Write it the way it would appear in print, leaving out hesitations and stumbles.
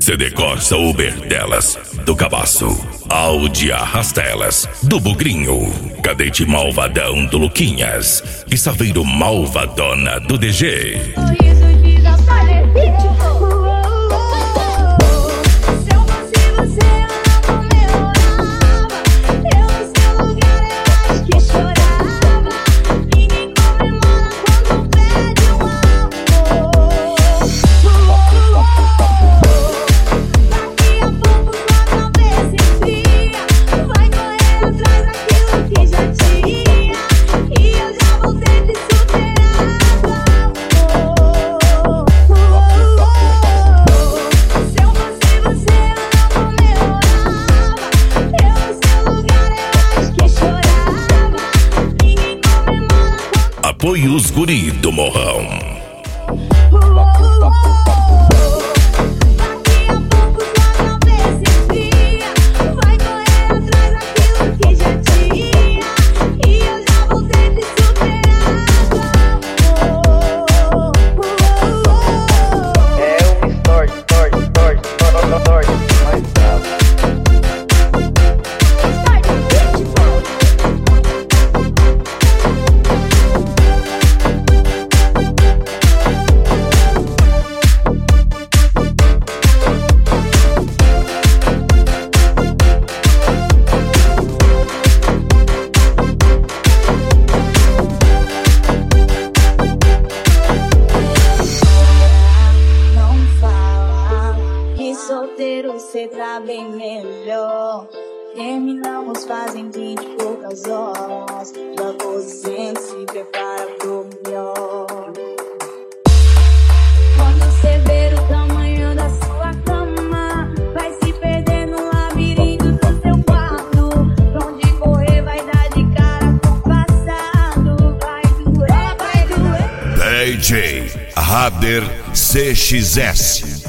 CD Corsa Uber delas, do Cabaço. Audi Arrastelas, do Bugrinho. Cadete Malvadão, do Luquinhas. E Saveiro Malvadona, do DG. Apoio os guri do Morrão. Solteiro cê tá bem melhor. Terminamos fazem 20 e poucas horas. Já você se prepara pro melhor. Quando cê ver o tamanho da sua cama, vai se perder no labirinto do seu quarto. Pra onde correr vai dar de cara com o passado. Vai doer, vai doer. DJ Rader CXS.